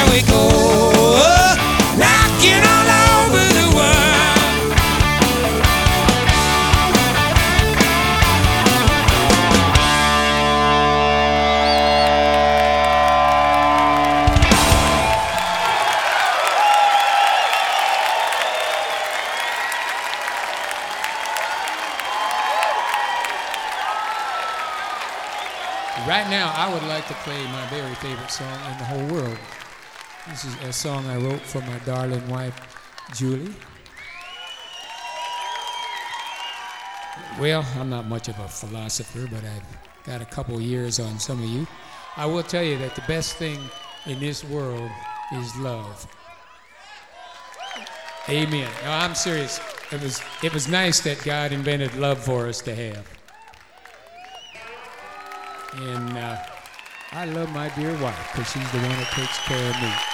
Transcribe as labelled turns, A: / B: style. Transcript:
A: we go, knocking all over the world. Right now, I would like to play my very favorite song in the whole world. This is a song I wrote for my darling wife, Julie. Well, I'm not much of a philosopher, but I've got a couple years on some of you. I will tell you that the best thing in this world is love. Amen. No, I'm serious. It was nice that God invented love for us to have. And I love my dear wife because she's the one that takes care of me.